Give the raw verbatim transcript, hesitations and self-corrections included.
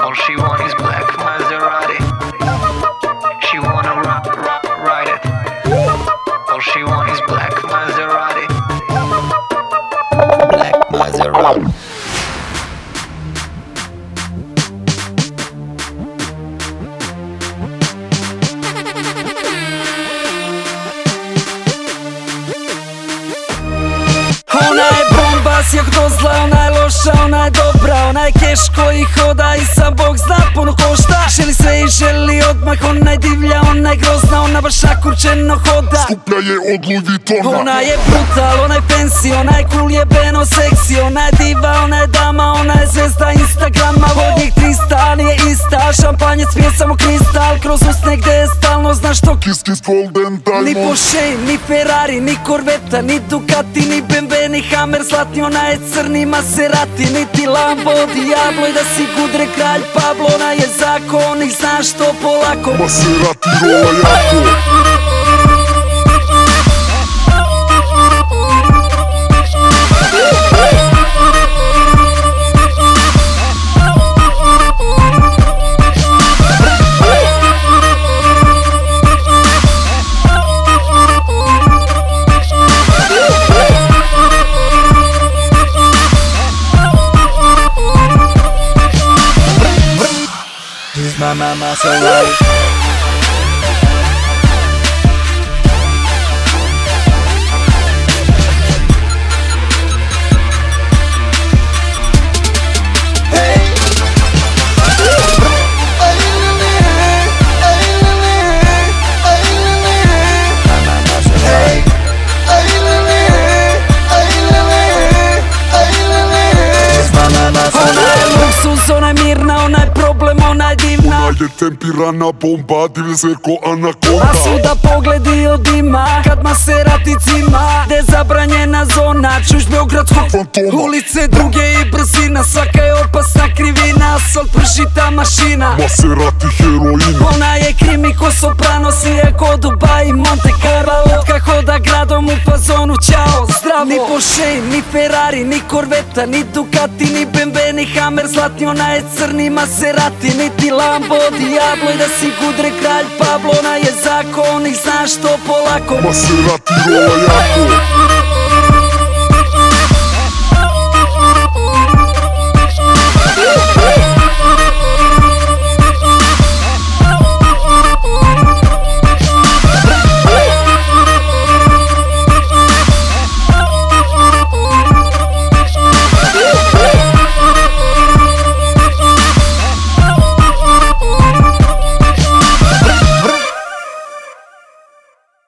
All she want is black Maserati. She wanna rock, rock, ride it. All she want is black Maserati. Black Maserati. Ona je bomba, s jak do zla, ona je loša, ona je dobra. Ona je keš koji hoda i sam Bog zna puno košta. Želi sve i želi odmah, ona je divlja, ona je grozna. Ona baš nakurčeno hoda, skuplja je od Louis Vuittona. Ona je brutal, ona je fancy, ona je cool, jebeno seksi. Ona je diva, ona je dama, ona je zvezda Instagrama. Od njih trista, nije ista, šampanjec pije samo kristal. Kroz usne gde je stalno, znaš to Kiss kiss golden diamond. Ni Porsche, ni Ferrari, ni Corvetta, ni Ducati, ni B M W, ni Hammer zlatni. Ona je crni Maserati, niti Lambo, Diablo. I da si Gudre, kralj Pablo, ona je zakon i znaš to polako. Maserati rola jako. She's my mama, so right. Ona je mirna, ona je problem, ona je divna. Ona je tempirana bomba, divlje se ko anakonda. A svuda pogledi od ima, kad Maserati cima. Gde zabranjena zona, čuš beogradskog fantoma. Ulice druge i brzina, svaka je opasna krivina. Asfalt pržita mašina, Maserati heroina. ona je krimi ko Soprano, sije ko Dubai, Monte Carlo. Lotka hoda gradom u fazonu, ćao, zdravo. Ni Porsche, ni Ferrari, ni Corvetta, ni Ducati, ni B M W, ni Hammer zlatni. Ona je crni Maserati, niti Lambo, Diablo. I da si Gudre, kralj Pablo, ona je zakon i znaš to polako. Maserati rola jako.